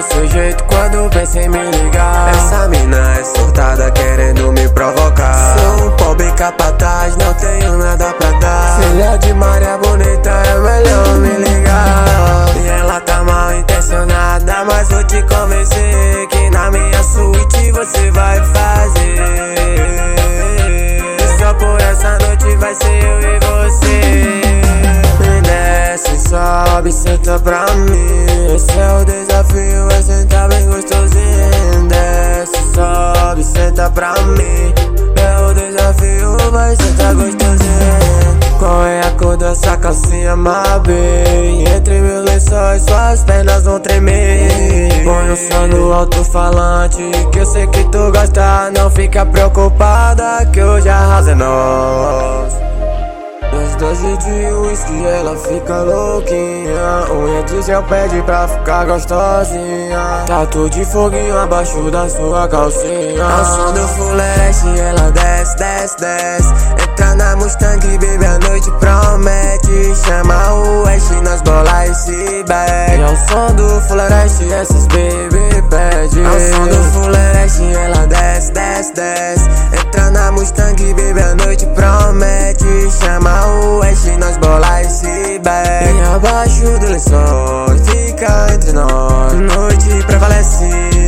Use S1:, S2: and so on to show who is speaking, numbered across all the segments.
S1: do seu jeito quando pensa em me ligar. Essa mina é surtada querendo me provocar. Sou um pobre capataz, não tenho nada pra dar. Filha de Maria bonita, é melhor me ligar. E ela tá mal intencionada, mas vou te convencer que na minha suíte você vai fazer. E só por essa noite vai ser eu e você. Me desce, sobe, senta pra mim. Esse é o desafio, é sentar bem gostosinho. Desce, sobe, senta pra mim. É o desafio, vai sentar gostosinho. Qual é a cor dessa calcinha, bem? Entre meus lençóis, suas pernas vão tremer. Põe o som no alto-falante, que eu sei que tu gosta. Não fica preocupada, que hoje a rasa é nossa. Nas doses de whisky ela fica louquinha. Unha de gel pede pra ficar gostosinha. Tatu de foguinho abaixo da sua calcinha. Ao som do Fulerest ela desce, desce, desce. Entra na Mustang, baby, a noite promete. Chama o West, nós bola esse bag. E ao som do Fulerest essas baby pede. Ao som do Fulerest ela desce, desce, desce. Entra na Mustang, baby, a noite promete. Chama o West, nós bola esse bag. E abaixo do lençol fica entre nós, noite prevalece.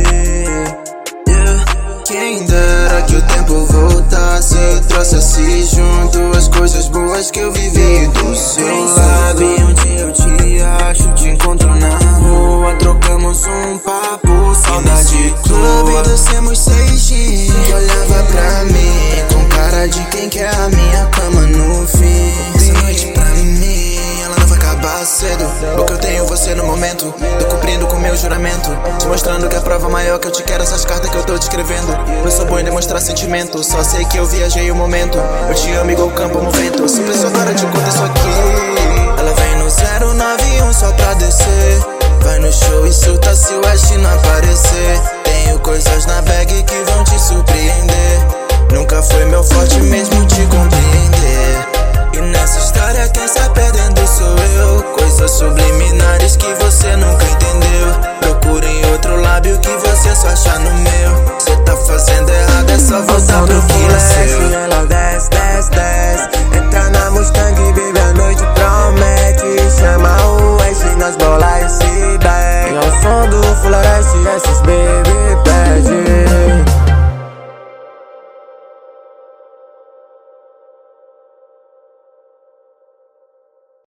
S2: Quem dera que o tempo voltasse e trouxesse junto as coisas boas que eu vivi do seu lado.
S3: Quem um dia eu te acho, te encontro na rua, trocamos um papo, saudade
S2: Clube
S3: tua.
S2: descemos 6 dias, olhava pra mim com cara de quem quer a minha cama no fim. Essa noite pra mim, ela não vai acabar cedo, porque eu tenho você no momento. Tô cumprindo com meu juramento, te mostrando que a prova maior que eu te quero, essas cartas que eu tô te escrevendo. Eu sou bom em demonstrar sentimento, só sei que eu viajei o momento. Eu te amo igual o campo ao vento, simples agora te conto isso aqui. Ela vem no 091 só pra descer, vai no show e surta se o West não aparecer. Tenho coisas na bag que vão te surpreender. Nunca foi meu forte mesmo te compreender. E nessa história quem está perdendo sou eu. Coisas subliminares que você nunca entendeu. Procura em outro lábio que você só acha no meu. Cê tá fazendo errado, é só voltar pro que é seu.
S1: Ela desce, desce, desce. Entra na Mustang, baby, a noite promete. Chama o West, nós bola esse bag. E ao som do Fulerest, essas baby